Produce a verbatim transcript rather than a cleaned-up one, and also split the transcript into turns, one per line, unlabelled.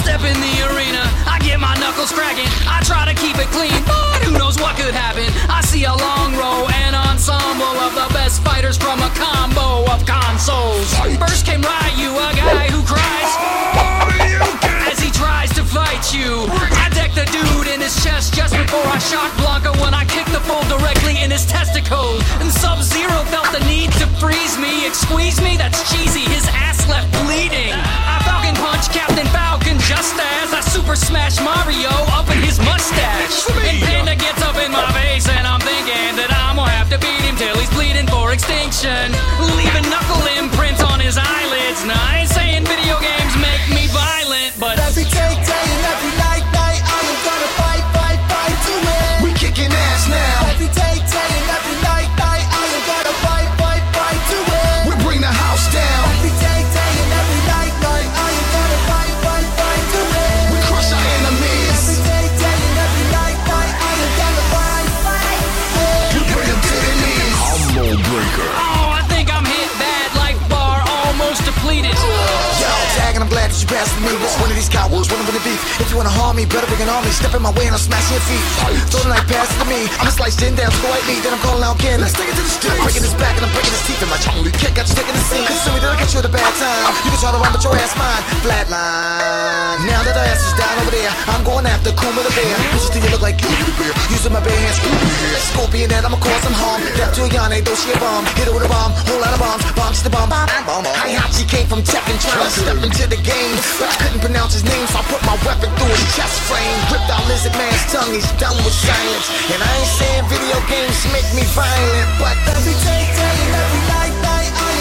step in the arena, I get my knuckles cracking. I try to keep it clean, but who knows what could happen. I see a long row and ensemble of the best fighters from a combo of consoles. First came Ryu, a guy who cries as he tries to fight you. I deck the dude in his chest just before I shot Blanca when I kicked the fool directly in his testicles. And Sub-Zero felt the need to freeze me, squeeze me, that's cheesy, his ass left bleeding. I Falcon punch Captain Falcon just as I super smash Mario up in his mustache. And Panda gets up in my face and I'm thinking that I'm gonna have to beat him till he's bleeding for extinction, leaving knuckle imprints on his eyelids. Now I ain't saying video games make me violent, but
every day, day and every night, night, I am gonna fight, fight, fight to win.
We kicking ass now.
Every day, day and every night, night, I am gonna fight, fight, fight to win.
We bring the house down.
Every day, day and every night, night, I am gonna fight, fight, fight to win.
We crush our enemies.
Every day, day and every night, night, I am gonna fight, fight, fight.
We bring them to their knees.
Combo breaker.
oh, I think I'm hit bad, life bar almost depleted.
Yo, tag, and I'm glad that you passed me. What's one of these cowards, one of the beef? If you wanna harm me, better bring an army. Step in my way and I'll smash your feet. Throw the knife, pass it to me. I'ma slice chin down to the white meat, then I'm calling out Ken. Let's take it to the street. Breaking his back and I'm breaking his teeth in my only kick. Got you taking the scene. Consider me that I got you at a bad time. You can try to run, but your ass mine. Flatline. Now that our ass is down over there, I'm going after Kuma the bear. Bitches think you look like you, the bear. Using my bare hands, like Scorpion, and I'ma cause some harm. Death to a Yane, though she a bomb. Hit her with a bomb, whole lot of bombs. Bombs to the bomb, bomb, bomb. Heihachi came from Tekken, trying to step into the game, but I couldn't pronounce his name, so I put my weapon through his chest frame. Ripped out Lizard Man's tongue, he's done with silence. And I ain't saying video games make me violent, but
every day, day and every night, night, I